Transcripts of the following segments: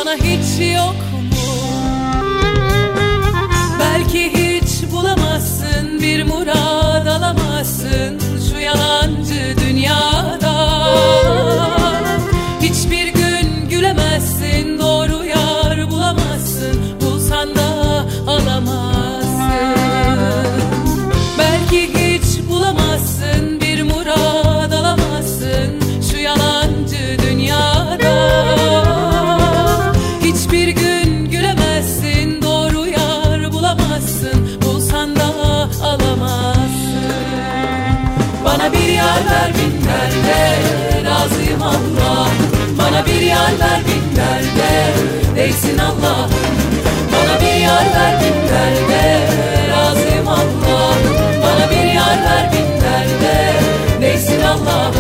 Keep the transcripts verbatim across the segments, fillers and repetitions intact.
bana hiç yok mu? Belki hiç bulamazsın, bir murad alamazsın şu yalancı dünyada. Hiçbir gün gülemezsin, doğru yar bulamazsın, bulsan da alamazsın. Belki hiç bulamazsın, bir murad alamazsın şu yalancı dünyada. Hiçbir gün gülemezsin, doğru yar bulamazsın, bulsan da alamazsın. Bana bir yar ver bin derde, razıyım Allah. Bana bir yar ver bin derde, değsin Allah. Bana bir yar ver bin derde, razıyım Allah. Bana bir yar ver bin derde, değsin Allah.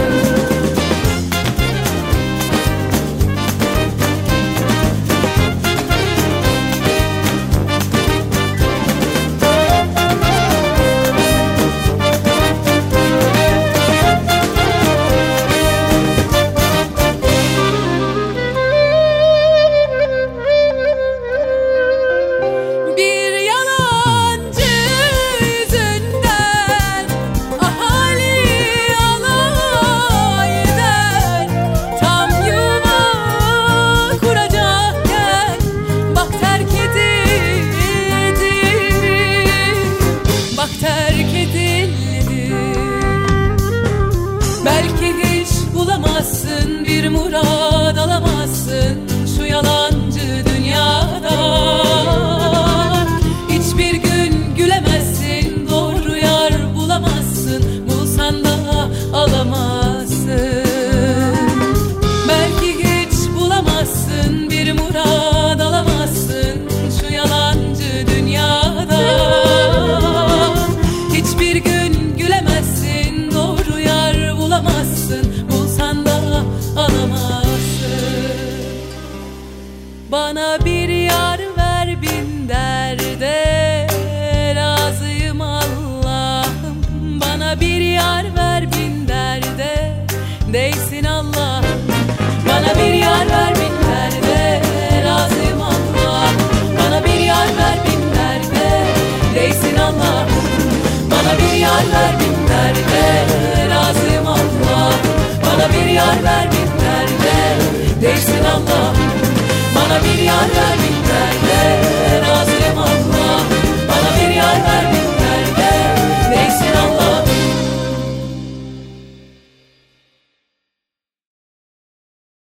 Terk edildi. Belki hiç bulamazsın, bir murad alamazsın şu yalancı dünyada. Hiçbir gün gülemezsin, doğru yar bulamazsın, bulsan da alamazsın. Belki hiç bulamazsın, bir murad alamazsın şu yalancı dünyada. Hiçbir gün gülemezsin, doğru yar bulamazsın, bulsan da alamazsın. Bana bir yar ver bin derde, razıyım Allah'ım. Bana bir yar ver bin derde, değsin Allah. Bana bir yar ver bin derde, razıyım Allah. Bana bir yar ver bin derde, değsin Allah. Bana bir yar ver bin derde, razıyım Allah. Bana bir yar ver bin derde, değsin Allah. Bana bir yar ver bin